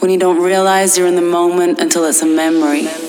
when you don't realize you're in the moment until it's a memory.